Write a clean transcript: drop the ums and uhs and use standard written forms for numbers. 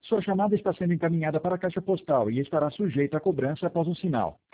Sua chamada está sendo encaminhada para a caixa postal e estará sujeita a cobrança após o sinal.